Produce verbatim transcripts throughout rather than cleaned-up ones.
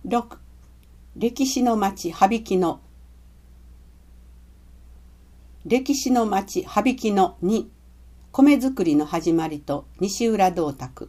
ろく. 歴史の町羽曳野。歴史の町羽曳野に、米作りの始まりと西浦銅鐸。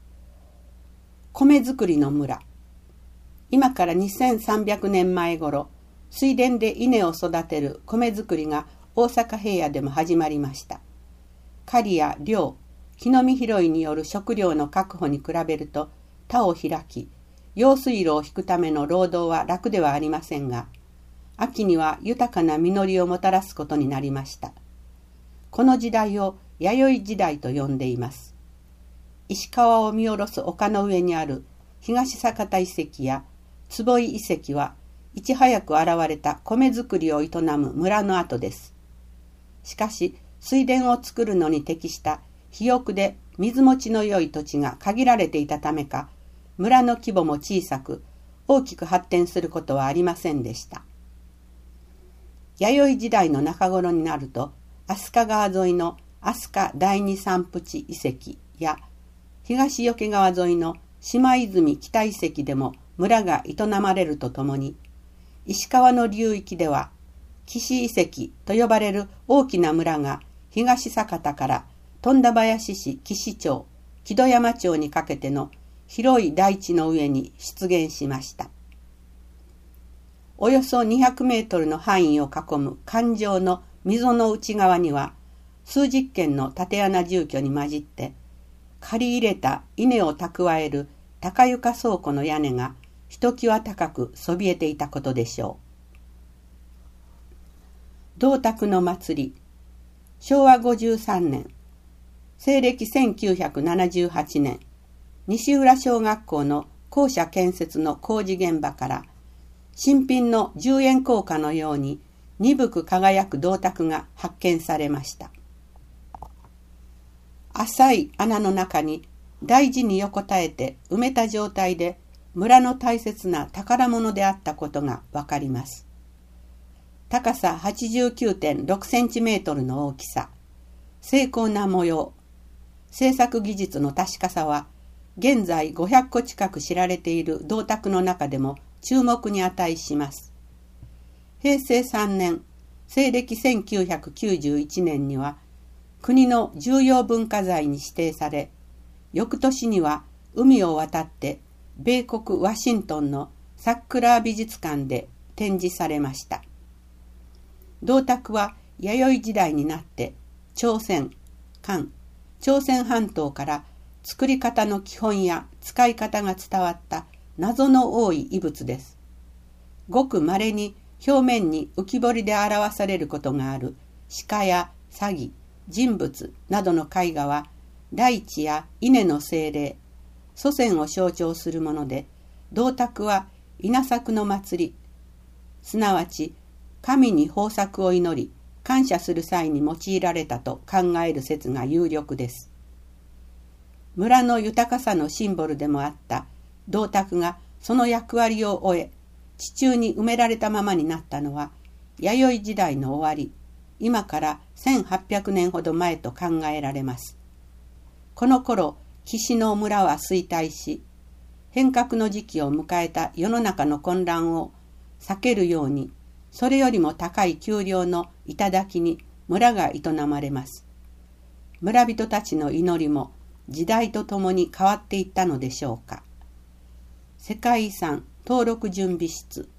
米作りの村。今からにせんさんびゃくねんまえ頃、水田で稲を育てる米作りが大阪平野でも始まりました。狩りや猟、木の実拾いによる食料の確保に比べると田を開き、用水路を引くための労働は楽ではありませんが、秋には豊かな実りをもたらすことになりました。この時代を弥生時代と呼んでいます。石川を見下ろす丘の上にある東酒田遺跡や坪井遺跡はいち早く現れた米作りを営む村の跡です。しかし水田を作るのに適した肥沃で水持ちの良い土地が限られていたためか、村の規模も小さく大きく発展することはありませんでした。弥生時代の中頃になると、飛鳥川沿いの飛鳥第二三淵遺跡や東余川沿いの島泉北遺跡でも村が営まれるとともに、石川の流域では岸遺跡と呼ばれる大きな村が東酒田から富田林市岸町、木戸山町にかけての広い大地の上に出現しました。およそにひゃくメートルの範囲を囲む環状の溝の内側には、数十軒の竪穴住居に混じって、刈り入れた稲を蓄える高床倉庫の屋根がひときわ高くそびえていたことでしょう。銅鐸の祭り。しょうわごじゅうさんねん、西暦せんきゅうひゃくななじゅうはちねん、西浦小学校の校舎建設の工事現場から新品のじゅうえん硬貨のように鈍く輝く銅鐸が発見されました。浅い穴の中に大事に横たえて埋めた状態で村の大切な宝物であったことがわかります。高さ はちじゅうきゅうてんろくセンチメートルの大きさ、精巧な模様、製作技術の確かさは現在ごひゃっこ近く知られている銅鐸の中でも注目に値します。平成さんねん、西暦せんきゅうひゃくきゅうじゅういちねんには国の重要文化財に指定され、翌年には海を渡って米国ワシントンのサックラー美術館で展示されました。銅鐸は弥生時代になって朝鮮、漢、朝鮮半島から作り方の基本や使い方が伝わった謎の多い遺物です。ごく稀に表面に浮き彫りで表されることがある鹿や鷺、人物などの絵画は大地や稲の精霊、祖先を象徴するもので、銅鐸は稲作の祭り、すなわち神に豊作を祈り感謝する際に用いられたと考える説が有力です。村の豊かさのシンボルでもあった銅鐸がその役割を終え、地中に埋められたままになったのは弥生時代の終わり、今からせんはっぴゃくねんほど前と考えられます。この頃、岸の村は衰退し、変革の時期を迎えた世の中の混乱を避けるように、それよりも高い給料の頂に村が営まれます。村人たちの祈りも時代とともに変わっていったのでしょうか。世界遺産登録準備室。